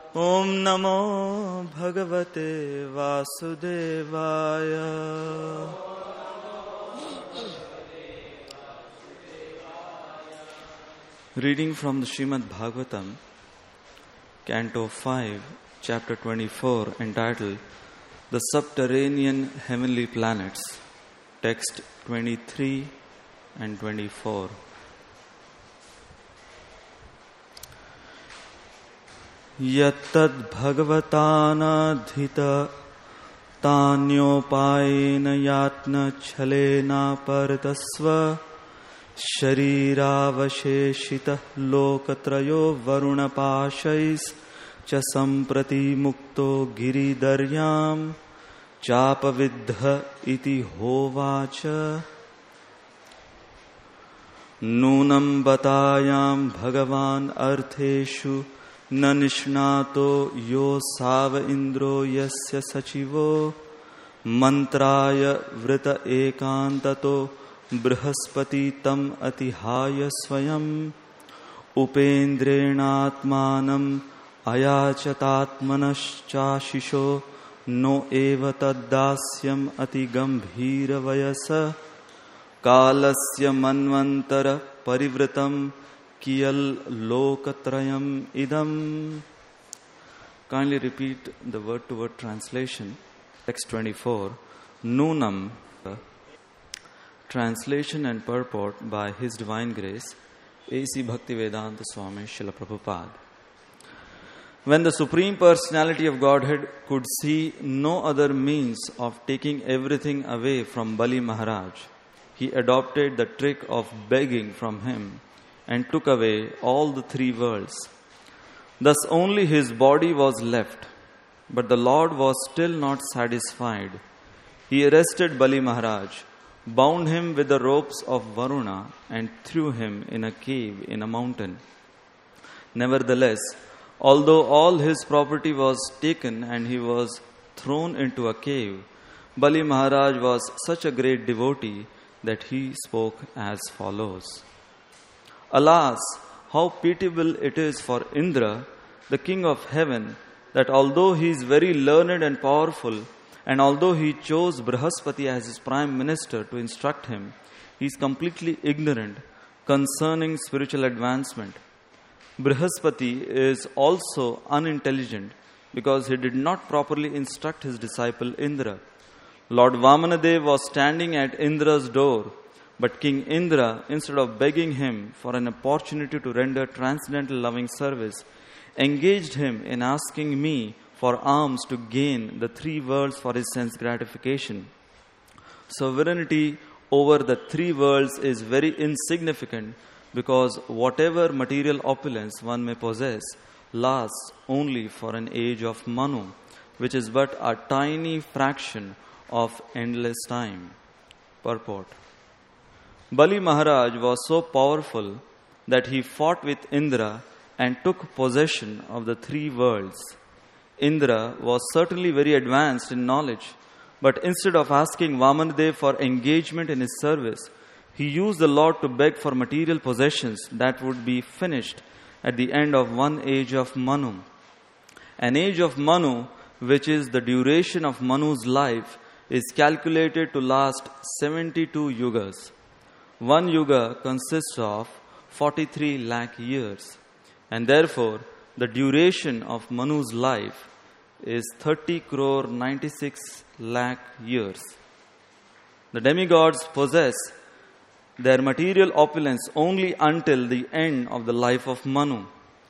Om Namo Bhagavate Vasudevaya. Reading from the Srimad Bhagavatam, Canto 5, Chapter 24, entitled The Subterranean Heavenly Planets, Text 23 and 24. Yattad bhagavatana tanyopayena yatna chalena paratasva sharirāvasheshita lokatrayo varunapāshais cha samprati mukto giridaryam chapavidha iti hovacha. Nunam batayam bhagavan artheshu na nishnato yo sava indro yasya sachivo mantraya vrita ekantato brihaspati tam atihaya swayam upendrenatmanam ayachatatmanascha no eva taddasyam ati gambhira vayasa kalasya manvantara parivritam kiyal lokatrayam idam. Kindly repeat the word-to-word translation. Text 24. Nunam. Translation and purport by His Divine Grace, A.C. Bhaktivedanta Swami Srila Prabhupada. When the Supreme Personality of Godhead could see no other means of taking everything away from Bali Maharaj, he adopted the trick of begging from him and took away all the three worlds. Thus only his body was left, but the Lord was still not satisfied. He arrested Bali Maharaj, bound him with the ropes of Varuna, and threw him in a cave in a mountain. Nevertheless, although all his property was taken and he was thrown into a cave, Bali Maharaj was such a great devotee that he spoke as follows. Alas, how pitiable it is for Indra, the king of heaven, that although he is very learned and powerful, and although he chose Brihaspati as his prime minister to instruct him, he is completely ignorant concerning spiritual advancement. Brihaspati is also unintelligent because he did not properly instruct his disciple Indra. Lord Vamanadev was standing at Indra's door, but King Indra, instead of begging him for an opportunity to render transcendental loving service, engaged him in asking me for alms to gain the three worlds for his sense gratification. Sovereignty over the three worlds is very insignificant because whatever material opulence one may possess lasts only for an age of Manu, which is but a tiny fraction of endless time. Purport. Bali Maharaj was so powerful that he fought with Indra and took possession of the three worlds. Indra was certainly very advanced in knowledge, but instead of asking Vamanadev for engagement in his service, he used the Lord to beg for material possessions that would be finished at the end of one age of Manu. An age of Manu, which is the duration of Manu's life, is calculated to last 72 yugas. One yuga consists of 43 lakh years, and therefore the duration of Manu's life is 30 crore 96 lakh years. The demigods possess their material opulence only until the end of the life of Manu.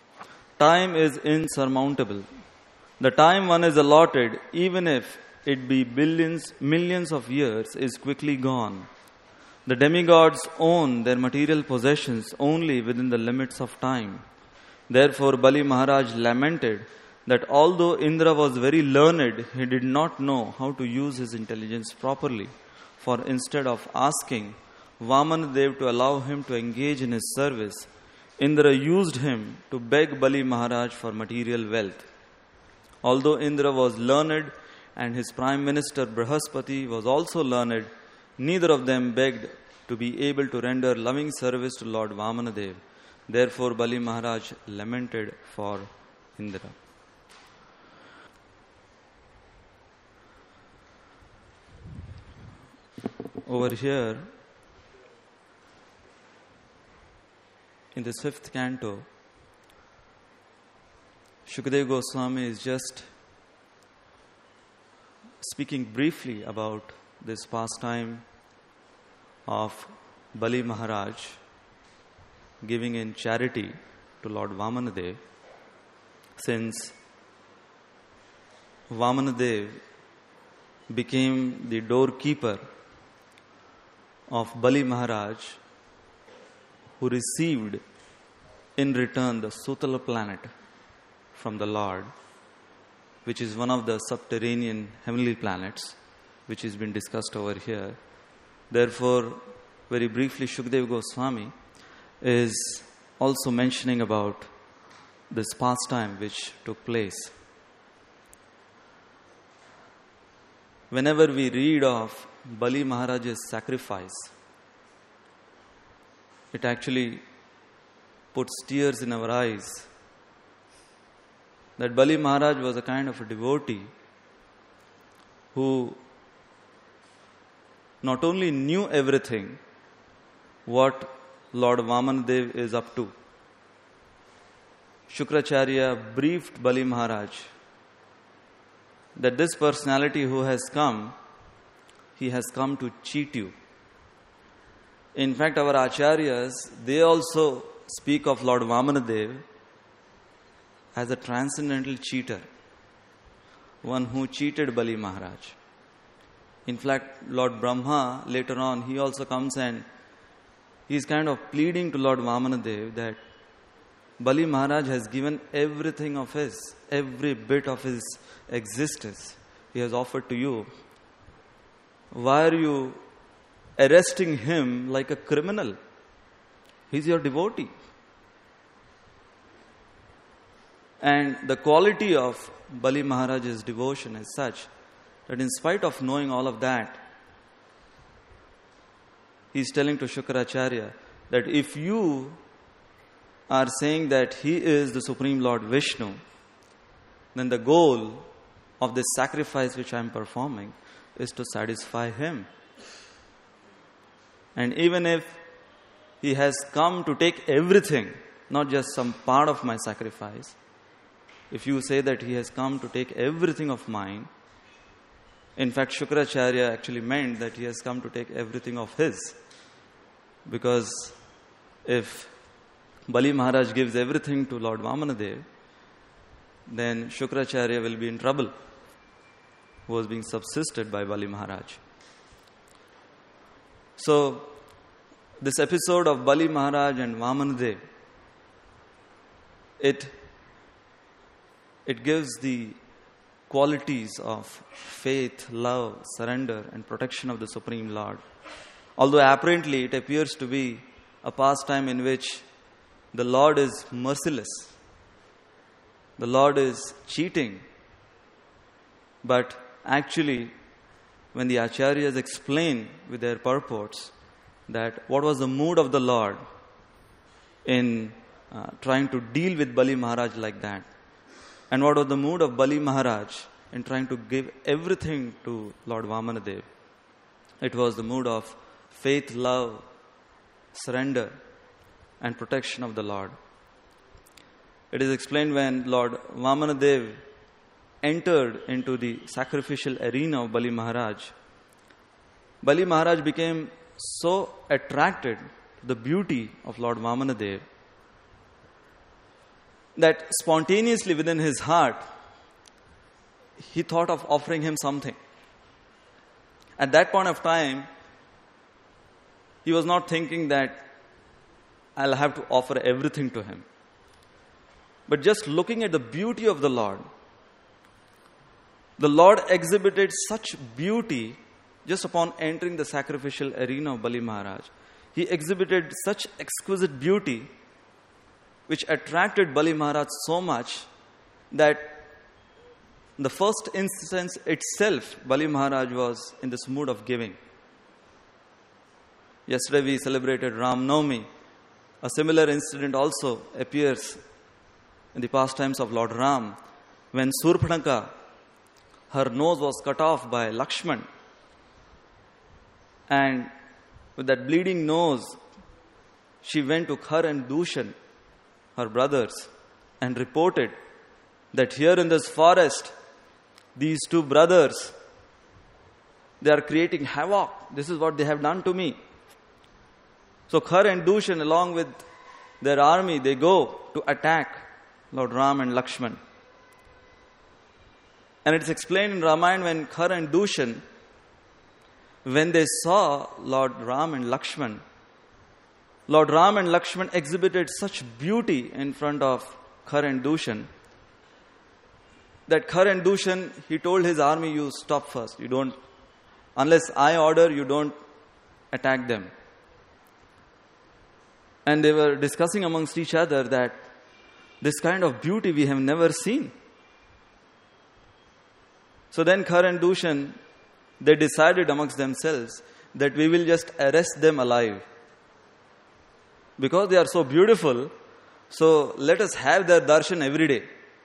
Time is insurmountable. The time one is allotted, even if it be millions of years, is quickly gone. The demigods own their material possessions only within the limits of time. Therefore, Bali Maharaj lamented that although Indra was very learned, he did not know how to use his intelligence properly. For instead of asking Vamanadev to allow him to engage in his service, Indra used him to beg Bali Maharaj for material wealth. Although Indra was learned and his prime minister Brihaspati was also learned, neither of them begged to be able to render loving service to Lord Vamanadev. Therefore, Bali Maharaj lamented for Indra. over here in this 5th canto, Shukadeva Goswami is just speaking briefly about this pastime of Bali Maharaj giving in charity to Lord Vamanadev, since Vamanadev became the doorkeeper of Bali Maharaj, who received in return the Sutala planet from the Lord, which is one of the subterranean heavenly planets, which has been discussed over here. Therefore, very briefly, Shukadeva Goswami is also mentioning about this pastime which took place. Whenever we read of Bali Maharaj's sacrifice, it actually puts tears in our eyes that Bali Maharaj was a kind of a devotee who not only knew everything what Lord Vamanadev is up to. Shukracharya briefed Bali Maharaj that this personality who has come, he has come to cheat you. In fact, our acharyas, they also speak of Lord Vamanadev as a transcendental cheater, one who cheated Bali Maharaj. In fact, Lord Brahma, later on, he also comes and he is kind of pleading to Lord Vamanadev that Bali Maharaj has given everything of his, every bit of his existence he has offered to you. Why are you arresting him like a criminal? He's your devotee. And the quality of Bali Maharaj's devotion is such that in spite of knowing all of that, he is telling to Shukracharya that if you are saying that he is the Supreme Lord Vishnu, then the goal of this sacrifice which I am performing is to satisfy him. And even if he has come to take everything, not just some part of my sacrifice, if you say that he has come to take everything of mine, in fact, Shukracharya actually meant that he has come to take everything of his. Because if Bali Maharaj gives everything to Lord Vamanadev, then Shukracharya will be in trouble, who was being subsisted by Bali Maharaj. So, this episode of Bali Maharaj and Vamanadev, it gives the qualities of faith, love, surrender, and protection of the Supreme Lord. Although apparently it appears to be a pastime in which the Lord is merciless, the Lord is cheating, but actually when the acharyas explain with their purports that what was the mood of the Lord in trying to deal with Bali Maharaj like that, and what was the mood of Bali Maharaj in trying to give everything to Lord Vamanadev, it was the mood of faith, love, surrender, and protection of the Lord. It is explained when Lord Vamanadev entered into the sacrificial arena of Bali Maharaj became so attracted to the beauty of Lord Vamanadev that spontaneously within his heart, he thought of offering him something. At that point of time, he was not thinking that I'll have to offer everything to him. But just looking at the beauty of the Lord exhibited such beauty just upon entering the sacrificial arena of Bali Maharaj. He exhibited such exquisite beauty which attracted Bali Maharaj so much that in the first instance itself, Bali Maharaj was in this mood of giving. Yesterday we celebrated Ram Navami. A similar incident also appears in the pastimes of Lord Ram, when Surpanaka, her nose was cut off by Lakshman. And with that bleeding nose, she went to Khar and Dushan, her brothers, and reported that here in this forest, these two brothers, they are creating havoc. This is what they have done to me. So Khar and Dushan, along with their army, they go to attack Lord Ram and Lakshman. And it's explained in Ramayana when Khar and Dushan, when they saw Lord Ram and Lakshman exhibited such beauty in front of Khar and Dushan that Khar and Dushan, he told his army, you stop first. You don't, unless I order, you don't attack them. And they were discussing amongst each other that this kind of beauty we have never seen. So then Khar and Dushan, they decided amongst themselves that we will just arrest them alive. Because they are so beautiful, so let us have their darshan every day.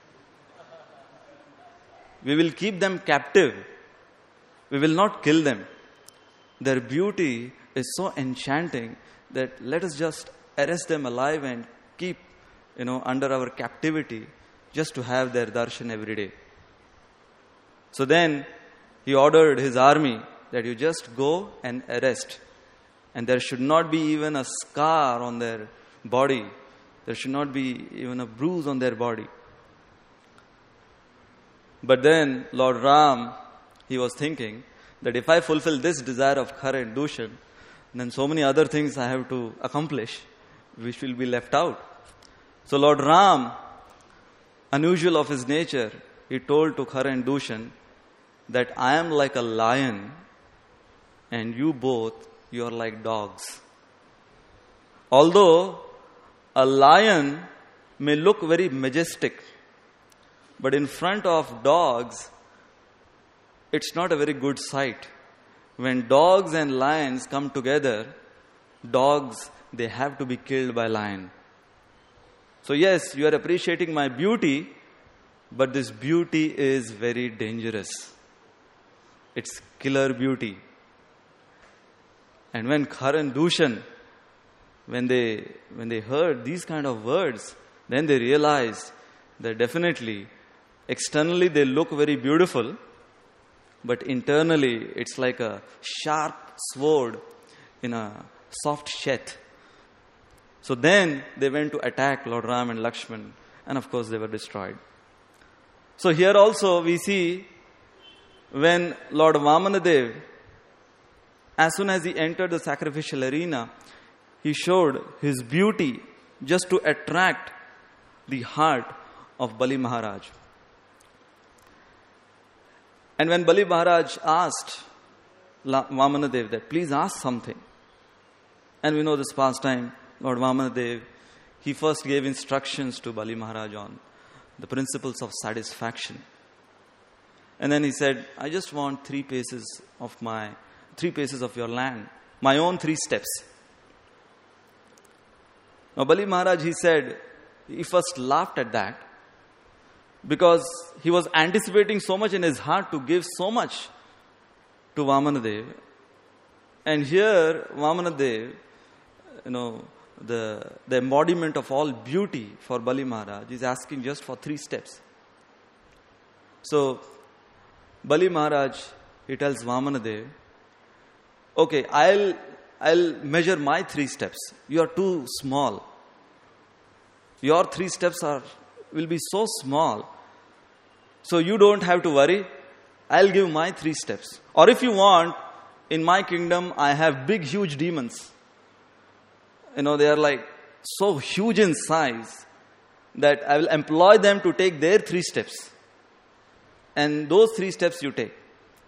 We will keep them captive. We will not kill them. Their beauty is so enchanting that let us just arrest them alive and keep, under our captivity just to have their darshan every day. So then he ordered his army that you just go and arrest. And there should not be even a scar on their body. There should not be even a bruise on their body. But then Lord Ram, he was thinking that if I fulfill this desire of Khar and Dushan, then so many other things I have to accomplish, which will be left out. So Lord Ram, unusual of his nature, he told to Khar and Dushan that I am like a lion and you are like dogs. Although a lion may look very majestic, but in front of dogs, it's not a very good sight. When dogs and lions come together, dogs, they have to be killed by lion. So yes, you are appreciating my beauty, but this beauty is very dangerous. It's killer beauty. And when Khar and Dushan, when they heard these kind of words, then they realized that definitely, externally they look very beautiful, but internally it's like a sharp sword in a soft sheath. So then they went to attack Lord Ram and Lakshman, and of course they were destroyed. So here also we see when Lord Vamanadev, as soon as he entered the sacrificial arena, he showed his beauty just to attract the heart of Bali Maharaj. And when Bali Maharaj asked Vamanadev that, please ask something. And we know this pastime, Lord Vamanadev, he first gave instructions to Bali Maharaj on the principles of satisfaction. And then he said, I just want 3 paces of your land, my own 3 steps. Now Bali Maharaj, he first laughed at that because he was anticipating so much in his heart to give so much to Vamanadev. And here Vamanadev, the embodiment of all beauty for Bali Maharaj is asking just for 3 steps. So Bali Maharaj, he tells Vamanadev, okay, I'll measure my 3 steps. You are too small. Your 3 steps will be so small. So you don't have to worry. I'll give my 3 steps. Or if you want, in my kingdom, I have big, huge demons. They are like so huge in size that I will employ them to take their 3 steps. And those 3 steps you take.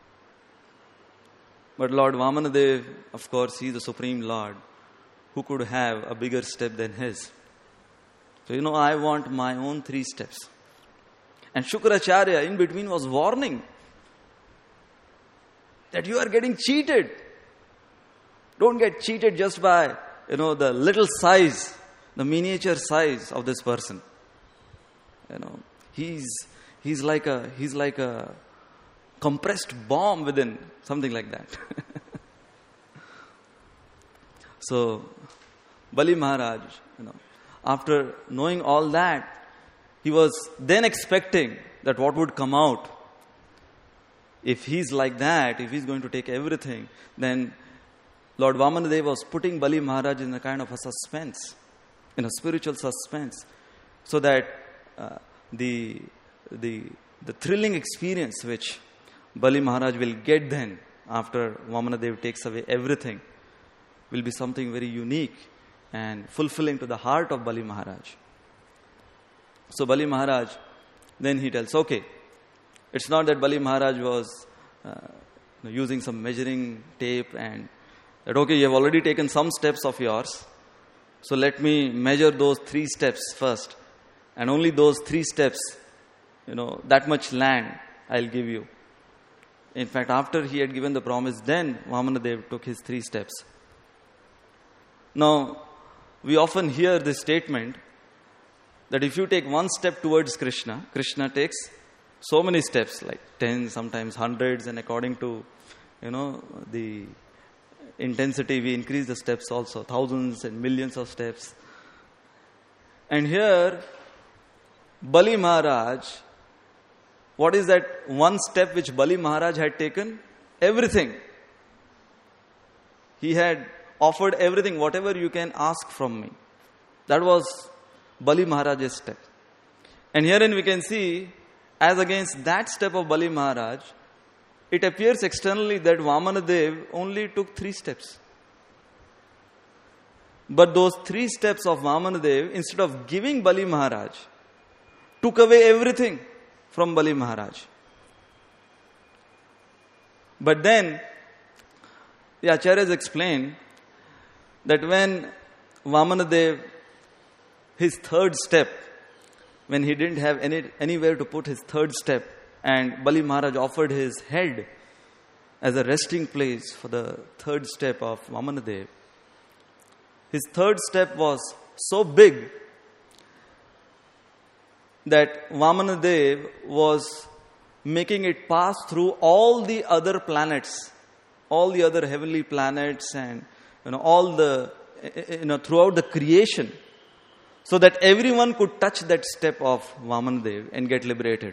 But Lord Vamanadev, of course, he is the Supreme Lord. Who could have a bigger step than his? So, I want my own 3 steps. And Shukracharya in between was warning that you are getting cheated. Don't get cheated just by, the little size, the miniature size of this person. He's like a compressed bomb within, something like that. So, Bali Maharaj, after knowing all that, he was then expecting that what would come out. If he's like that, if he's going to take everything, then Lord Vamanadeva was putting Bali Maharaj in a kind of a suspense, in a spiritual suspense, so that the thrilling experience which Bali Maharaj will get then after Vamanadeva takes away everything will be something very unique and fulfilling to the heart of Bali Maharaj. So Bali Maharaj, then he tells, okay, it's not that Bali Maharaj was using some measuring tape and that, okay, you have already taken some steps of yours, so let me measure those 3 steps first. And only those 3 steps, that much land I'll give you. In fact, after he had given the promise, then Vamanadeva took his 3 steps. Now, we often hear this statement that if you take 1 step towards Krishna, Krishna takes so many steps, like 10, sometimes hundreds, and according to, the intensity, we increase the steps also, thousands and millions of steps. And here, Bali Maharaj, what is that 1 step which Bali Maharaj had taken? Everything. He had offered everything, whatever you can ask from me. That was Bali Maharaj's step. And herein we can see, as against that step of Bali Maharaj, it appears externally that Vamanadeva only took 3 steps. But those 3 steps of Vamanadeva, instead of giving Bali Maharaj, took away everything from Bali Maharaj. But then, the Acharyas explain that when Vamanadeva, his 3rd step, when he didn't have anywhere to put his 3rd step, and Bali Maharaj offered his head as a resting place for the 3rd step of Vamanadeva, his 3rd step was so big that Vamanadeva was making it pass through all the other planets, all the other heavenly planets, and all the throughout the creation, so that everyone could touch that step of Vamanadeva and get liberated.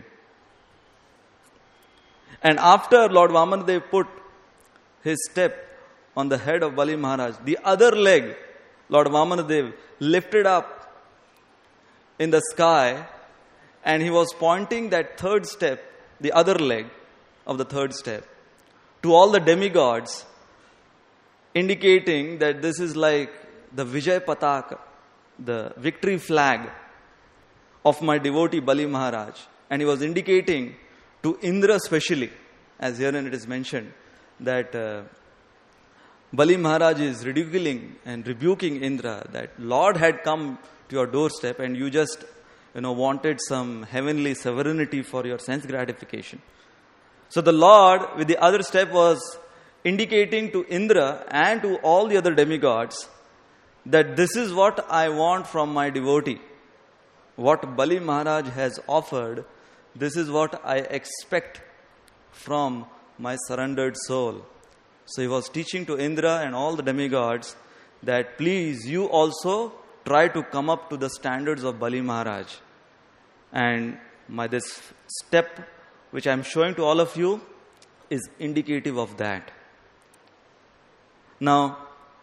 And after Lord Vamanadeva put his step on the head of Bali Maharaj, the other leg, Lord Vamanadeva lifted up in the sky, and he was pointing that 3rd step, the other leg of the 3rd step, to all the demigods, indicating that this is like the Vijay Pataka, the victory flag of my devotee Bali Maharaj. And he was indicating to Indra specially, as herein it is mentioned, that Bali Maharaj is ridiculing and rebuking Indra, that Lord had come to your doorstep and you just wanted some heavenly sovereignty for your sense gratification. So the Lord with the other step was indicating to Indra and to all the other demigods that this is what I want from my devotee. What Bali Maharaj has offered, this is what I expect from my surrendered soul. So he was teaching to Indra and all the demigods that please you also try to come up to the standards of Bali Maharaj. And this step which I am showing to all of you is indicative of that. Now,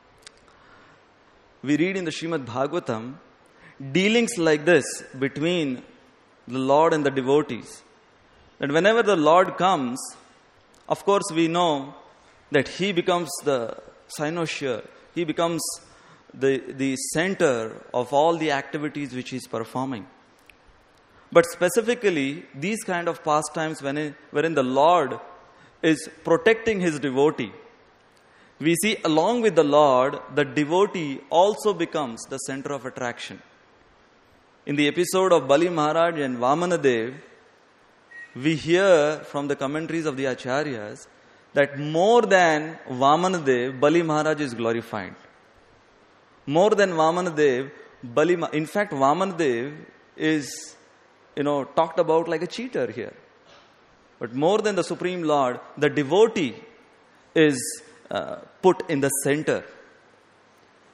we read in the Srimad Bhagavatam dealings like this between the Lord and the devotees. That whenever the Lord comes, of course we know that He becomes the cynosure. He becomes the center of all the activities which He is performing. But specifically, these kind of pastimes wherein the Lord is protecting His devotee, we see along with the Lord, the devotee also becomes the center of attraction. In the episode of Bali Maharaj and Vamanadeva, we hear from the commentaries of the Acharyas that more than Vamanadeva, Bali Maharaj is glorified. More than Vamanadeva, in fact, Vamanadeva is, talked about like a cheater here. But more than the Supreme Lord, the devotee is put in the center.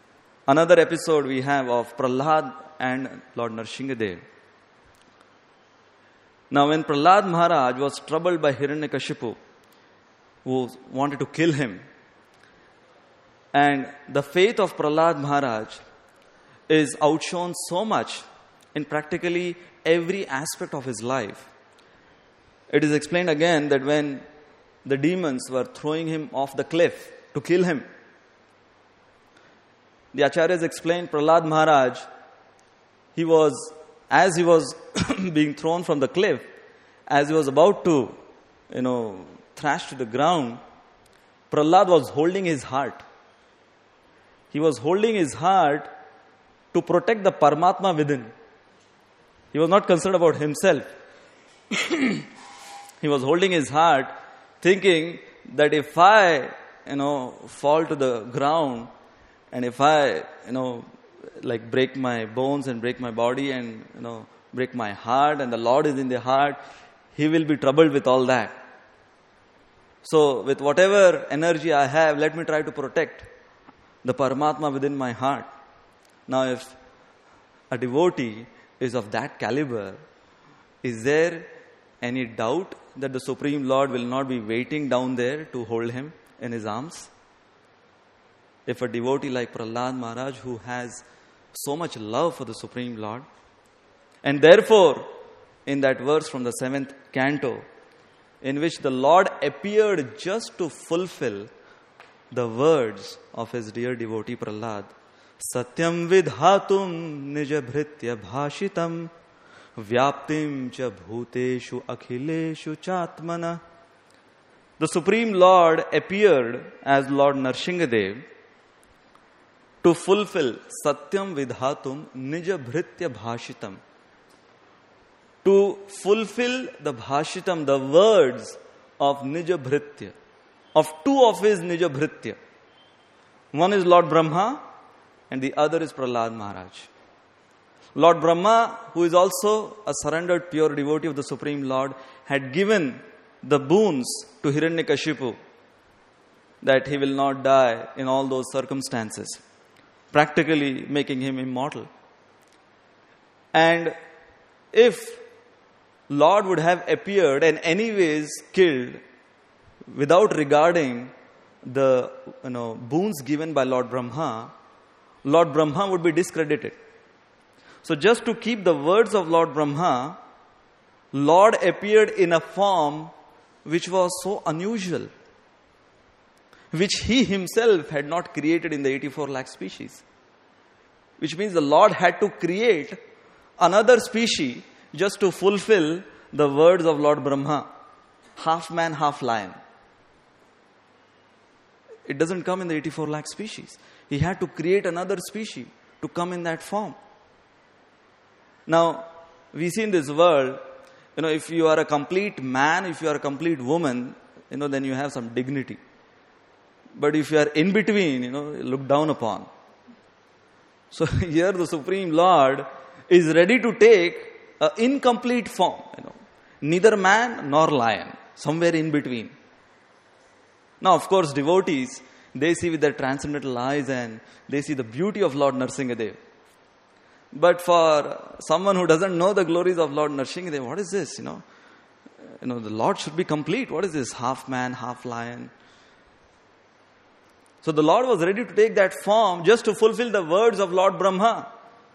another episode we have of Prahlad and Lord Nrsimhadev. Now, when Prahlad Maharaj was troubled by Hiranyakashipu, who wanted to kill him, and the faith of Prahlad Maharaj is outshone so much in practically every aspect of his life. It is explained again that when the demons were throwing him off the cliff to kill him, the Acharyas explained Prahlad Maharaj, as he was being thrown from the cliff, as he was about to, thrash to the ground, Prahlad was holding his heart. He was holding his heart to protect the Paramatma within. He was not concerned about himself. He was holding his heart, thinking that if I, fall to the ground, and if I, break my bones and break my body and, break my heart, and the Lord is in the heart, He will be troubled with all that. So, with whatever energy I have, let me try to protect the Paramatma within my heart. Now, if a devotee is of that caliber, is there any doubt that the Supreme Lord will not be waiting down there to hold him in His arms? If a devotee like Prahlad Maharaj, who has so much love for the Supreme Lord, and therefore, in that verse from the 7th canto, in which the Lord appeared just to fulfill the words of his dear devotee Prahlad, Satyam vidhatum nijabhritya bhashitam vyaptim cha bhuteshu akhileshu chatmana. The Supreme Lord appeared as Lord Nrsimhadev to fulfill Satyam vidhatum nijabhritya bhashitam, to fulfill the bhashitam, the words of Nijabhritya, of two of his Nijabhritya. One is Lord Brahma and the other is Prahlad Maharaj. Lord Brahma, who is also a surrendered pure devotee of the Supreme Lord, had given the boons to Hiranyakashipu that he will not die in all those circumstances, practically making him immortal. And if Lord would have appeared and anyways killed without regarding the boons given by Lord Brahma would be discredited. So just to keep the words of Lord Brahma, Lord appeared in a form which was so unusual, which he himself had not created in the 84 lakh species. Which means the Lord had to create another species just to fulfill the words of Lord Brahma. Half man, half lion. It doesn't come in the 84 lakh species. He had to create another species to come in that form. Now, we see in this world, if you are a complete man, if you are a complete woman, then you have some dignity. But if you are in between, looked down upon. So here the Supreme Lord is ready to take an incomplete form, neither man nor lion, somewhere in between. Now, of course, devotees, they see with their transcendental eyes and they see the beauty of Lord Nrsimhadev. But for someone who doesn't know the glories of Lord Nrsimhadev, what is this? The Lord should be complete. What is this? Half man, half lion. So the Lord was ready to take that form just to fulfill the words of Lord Brahma.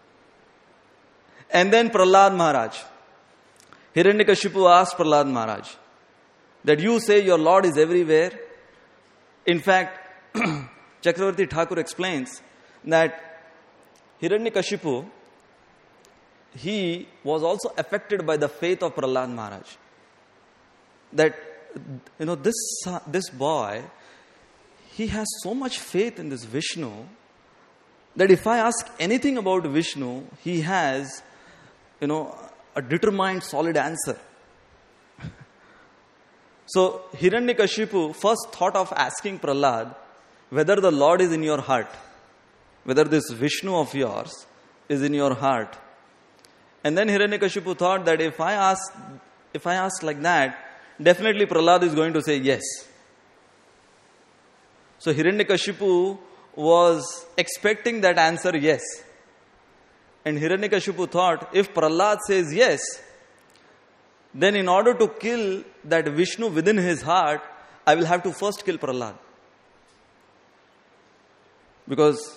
And then Prahlad Maharaj. Hiranyakashipu asked Prahlad Maharaj that you say your Lord is everywhere. In fact, Chakravarti Thakur explains that Hiranyakashipu, he was also affected by the faith of Prahlad Maharaj. That, this boy, he has so much faith in this Vishnu that if I ask anything about Vishnu, he has, a determined, solid answer. So, Hiranyakashipu first thought of asking Prahlad whether the Lord is in your heart, whether this Vishnu of yours is in your heart. And then Hiranyakashipu thought that if I ask like that, definitely Prahlad is going to say yes. So Hiranyakashipu was expecting that answer yes. And Hiranyakashipu thought, if Prahlad says yes, then in order to kill that Vishnu within his heart, I will have to first kill Prahlad. Because,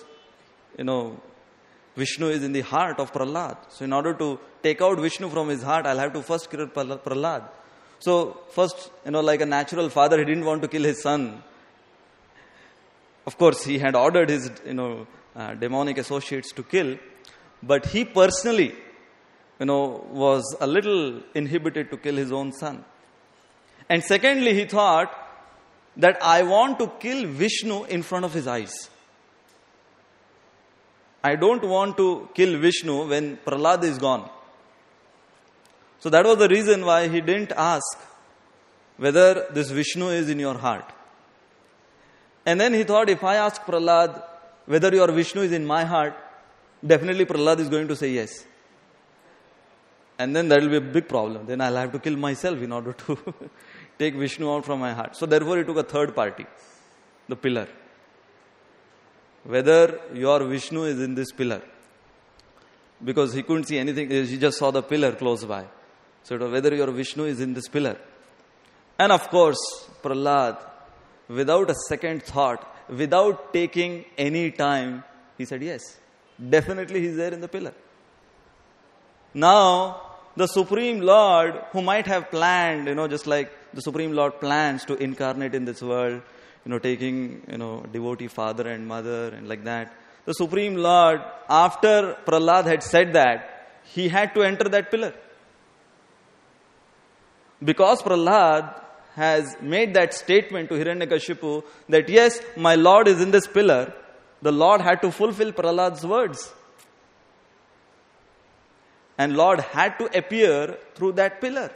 Vishnu is in the heart of Prahlad. So in order to take out Vishnu from his heart, I'll have to first kill Prahlad. So first, like a natural father, he didn't want to kill his son. Of course, he had ordered his, demonic associates to kill. But he personally, was a little inhibited to kill his own son. And secondly, he thought that I want to kill Vishnu in front of his eyes. I don't want to kill Vishnu when Prahlad is gone. So that was the reason why he didn't ask whether this Vishnu is in your heart. And then he thought, if I ask Prahlad whether your Vishnu is in my heart, definitely Prahlad is going to say yes. And then that will be a big problem. Then I'll have to kill myself in order to take Vishnu out from my heart. So therefore he took a third party, the pillar. Whether your Vishnu is in this pillar. Because he couldn't see anything, he just saw the pillar close by. So it was whether your Vishnu is in this pillar. And of course, Prahlad, without a second thought, without taking any time, he said yes. Definitely he's there in the pillar. Now, the Supreme Lord, who might have planned, just like the Supreme Lord plans to incarnate in this world, taking, devotee father and mother and like that. The Supreme Lord, after Prahlad had said that, he had to enter that pillar. Because Prahlad has made that statement to Hiranyakashipu that yes, my Lord is in this pillar, the Lord had to fulfill Prahlad's words. And Lord had to appear through that pillar.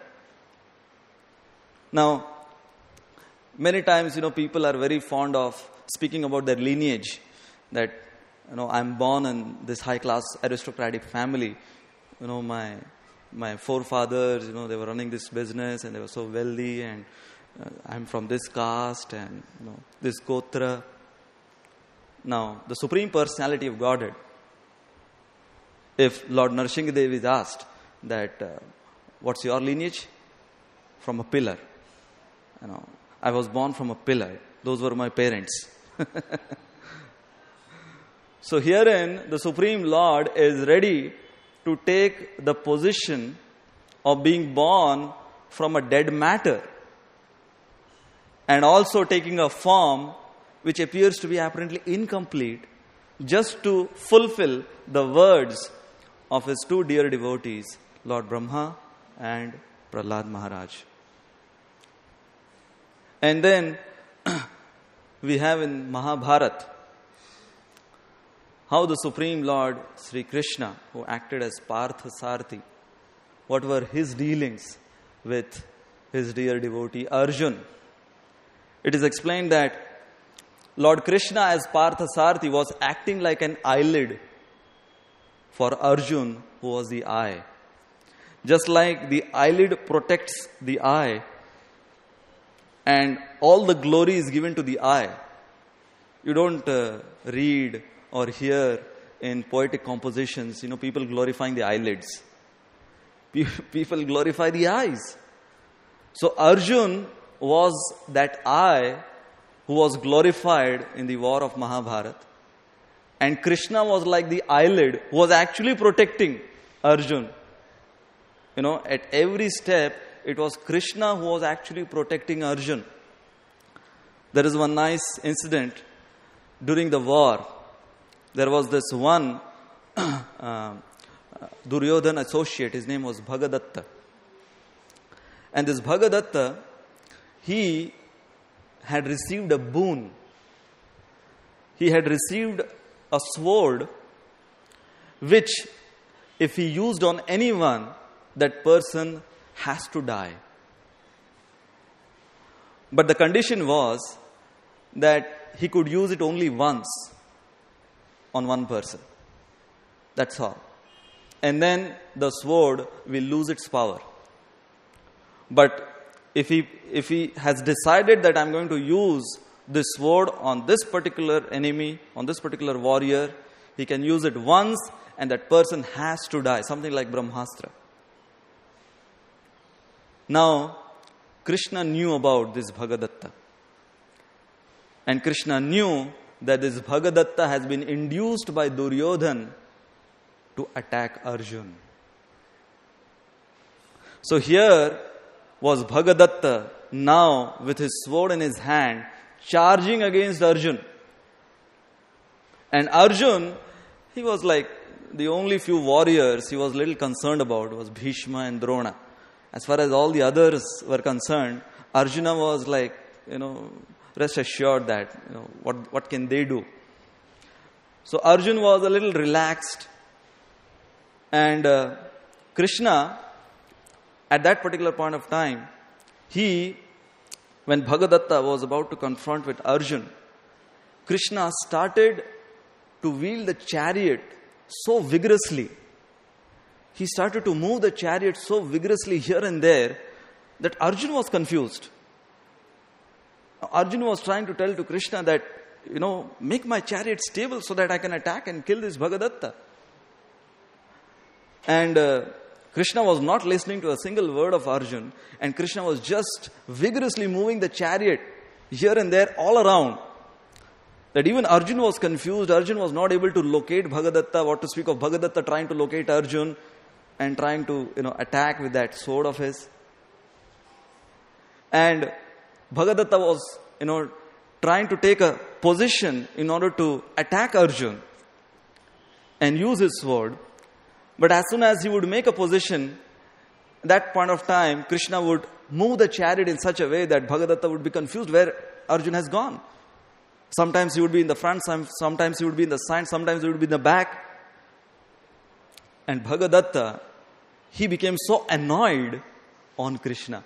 Now, many times, people are very fond of speaking about their lineage. That, I'm born in this high-class aristocratic family. My forefathers, they were running this business and they were so wealthy, and I'm from this caste and, this gotra. Now, the Supreme Personality of Godhead, if Lord Nrsimhadev is asked that, what's your lineage? From a pillar. I was born from a pillar. Those were my parents. So herein, the Supreme Lord is ready to take the position of being born from a dead matter and also taking a form which appears to be apparently incomplete, just to fulfill the words of his two dear devotees, Lord Brahma and Prahlad Maharaj. And then we have in Mahabharata how the Supreme Lord Sri Krishna, who acted as Partha Sarthi, what were his dealings with his dear devotee Arjun. It is explained that Lord Krishna as Partha Sarthi was acting like an eyelid for Arjun, who was the eye. Just like the eyelid protects the eye and all the glory is given to the eye. You don't read or hear in poetic compositions, people glorifying the eyelids. People glorify the eyes. So Arjun was that eye who was glorified in the war of Mahabharata. And Krishna was like the eyelid who was actually protecting Arjun. At every step, it was Krishna who was actually protecting Arjun. There is one nice incident during the war. There was this one Duryodhan associate, his name was Bhagadatta. And this Bhagadatta, he had received a boon. He had received a sword which, if he used on anyone, that person has to die. But the condition was that he could use it only once on one person. That's all. And then the sword will lose its power. But if he has decided that I'm going to use this sword on this particular enemy, on this particular warrior. He can use it once and that person has to die. Something like Brahmastra. Now, Krishna knew about this Bhagadatta. And Krishna knew that this Bhagadatta has been induced by Duryodhan to attack Arjun. So here was Bhagadatta now with his sword in his hand charging against Arjun. And Arjun, he was like the only few warriors he was little concerned about was Bhishma and Drona. As far as all the others were concerned, Arjuna was like, rest assured that, what can they do? So Arjun was a little relaxed. And Krishna, at that particular point of time, when Bhagadatta was about to confront with Arjun, Krishna started to wield the chariot so vigorously. He started to move the chariot so vigorously here and there that Arjun was confused. Arjun was trying to tell to Krishna that, make my chariot stable so that I can attack and kill this Bhagadatta. And Krishna was not listening to a single word of Arjun, and Krishna was just vigorously moving the chariot here and there all around. That even Arjun was confused. Arjun was not able to locate Bhagadatta, what to speak of Bhagadatta trying to locate Arjun and trying to attack with that sword of his. And Bhagadatta was trying to take a position in order to attack Arjun and use his sword. But as soon as he would make a position, at that point of time, Krishna would move the chariot in such a way that Bhagadatta would be confused where Arjun has gone. Sometimes he would be in the front, sometimes he would be in the side, sometimes he would be in the back. And Bhagadatta, he became so annoyed on Krishna.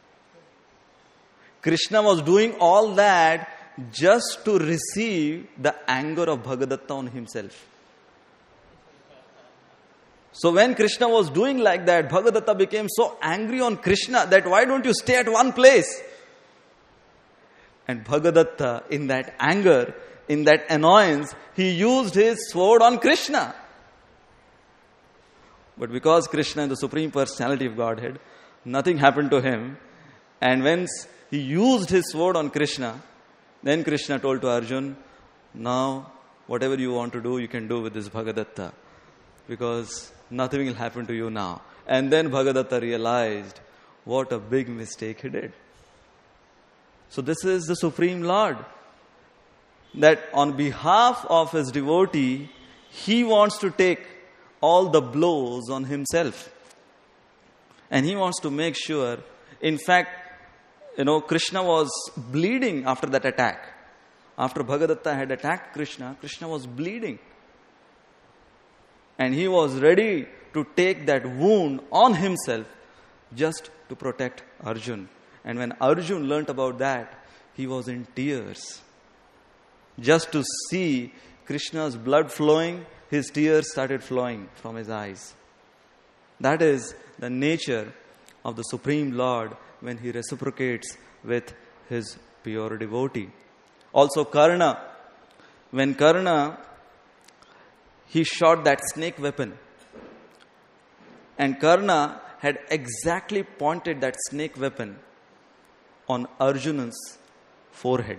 Krishna was doing all that just to receive the anger of Bhagadatta on himself. So when Krishna was doing like that, Bhagadatta became so angry on Krishna that why don't you stay at one place? And Bhagadatta, in that anger, in that annoyance, he used his sword on Krishna. But because Krishna is the Supreme Personality of Godhead, nothing happened to him. And when he used his sword on Krishna, then Krishna told to Arjun, now whatever you want to do, you can do with this Bhagadatta. Because nothing will happen to you now. And then Bhagadatta realized what a big mistake he did. So this is the Supreme Lord. That on behalf of his devotee, he wants to take all the blows on himself. And he wants to make sure, in fact, Krishna was bleeding after that attack. After Bhagadatta had attacked Krishna, Krishna was bleeding. And he was ready to take that wound on himself just to protect Arjun. And when Arjun learnt about that, he was in tears. Just to see Krishna's blood flowing, his tears started flowing from his eyes. That is the nature of the Supreme Lord when he reciprocates with his pure devotee. Also Karna, when Karna, he shot that snake weapon. And Karna had exactly pointed that snake weapon on Arjuna's forehead.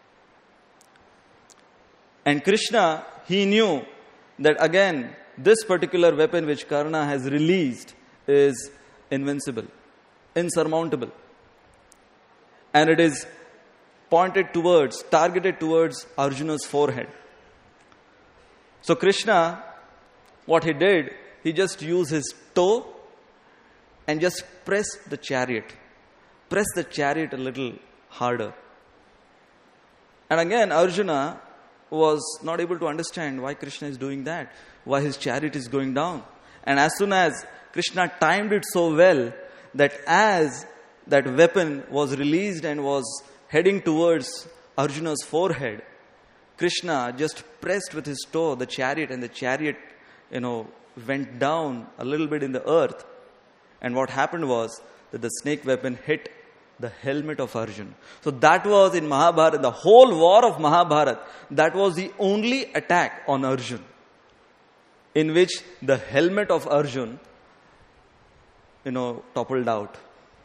And Krishna, he knew that again, this particular weapon which Karna has released is invincible, insurmountable. And it is targeted towards Arjuna's forehead. So Krishna, what he did, he just used his toe and just pressed the chariot a little harder. And again, Arjuna was not able to understand why Krishna is doing that, why his chariot is going down. And as soon as Krishna timed it so well that as that weapon was released and was heading towards Arjuna's forehead, Krishna just pressed with his toe the chariot, and the chariot, went down a little bit in the earth. And what happened was that the snake weapon hit the helmet of Arjun. So that was in Mahabharata, the whole war of Mahabharata, that was the only attack on Arjun, in which the helmet of Arjun, toppled out.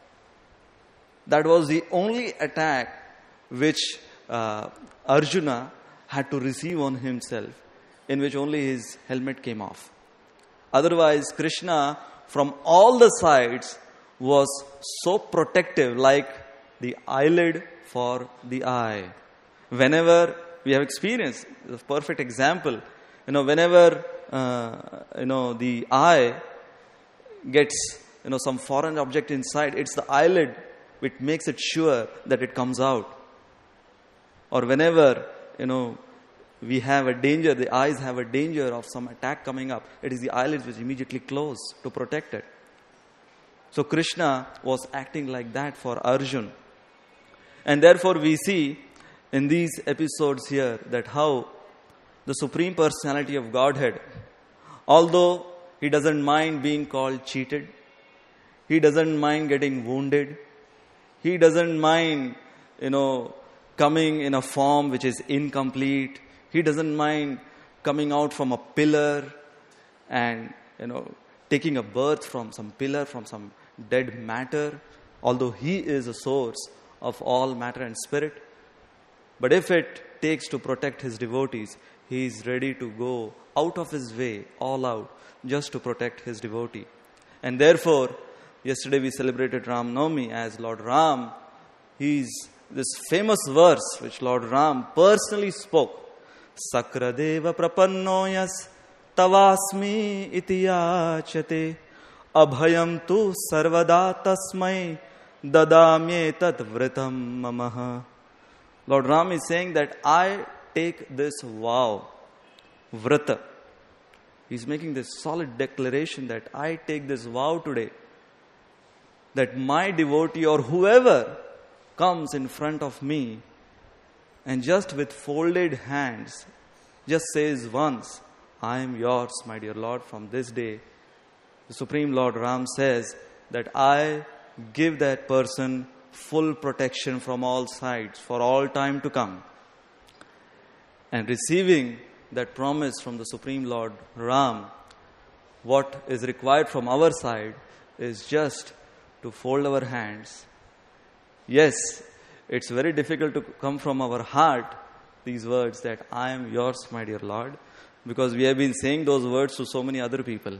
That was the only attack which Arjuna had to receive on himself, in which only his helmet came off. Otherwise, Krishna, from all the sides, was so protective, like the eyelid for the eye. Whenever we have experienced, a perfect example, whenever the eye gets some foreign object inside, it's the eyelid which makes it sure that it comes out. Or whenever we have a danger, the eyes have a danger of some attack coming up, it is the eyelids which immediately close to protect it. So Krishna was acting like that for Arjun. And therefore we see in these episodes here that how the Supreme Personality of Godhead, although he doesn't mind being called cheated, he doesn't mind getting wounded, he doesn't mind, coming in a form which is incomplete, he doesn't mind coming out from a pillar and, taking a birth from some pillar, from some dead matter, although he is a source of all matter and spirit. But if it takes to protect his devotees, he is ready to go out of his way, all out, just to protect his devotee. And therefore, yesterday we celebrated Ram Navami as Lord Ram. He's this famous verse which Lord Ram personally spoke. Sakradeva prapannoyas tavasmi itiyachate abhayam tu sarvada tasmai dadamyetat vritam mamaha. Lord Ram is saying that I take this vow, vrata. He's making this solid declaration that I take this vow today, that my devotee or whoever comes in front of me and just with folded hands just says once, I am yours, my dear Lord, from this day, the Supreme Lord Ram says that I give that person full protection from all sides for all time to come. And receiving that promise from the Supreme Lord Ram, what is required from our side is just to fold our hands. Yes, it's very difficult to come from our heart, these words that I am yours, my dear Lord, because we have been saying those words to so many other people.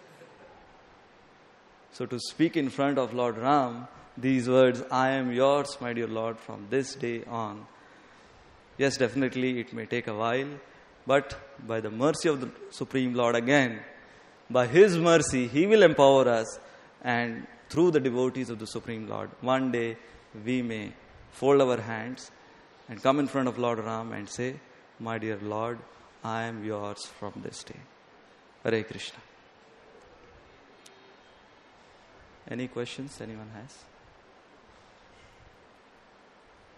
So to speak in front of Lord Ram, these words, I am yours, my dear Lord, from this day on. Yes, definitely it may take a while, but by the mercy of the Supreme Lord again, by His mercy, He will empower us, and through the devotees of the Supreme Lord, one day we may fold our hands and come in front of Lord Ram and say, my dear Lord, I am yours from this day. Hare Krishna. Any questions anyone has?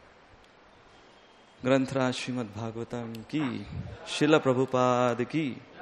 ग्रंथराज Shrimad Bhagavatam की, शिला प्रभुपाद की.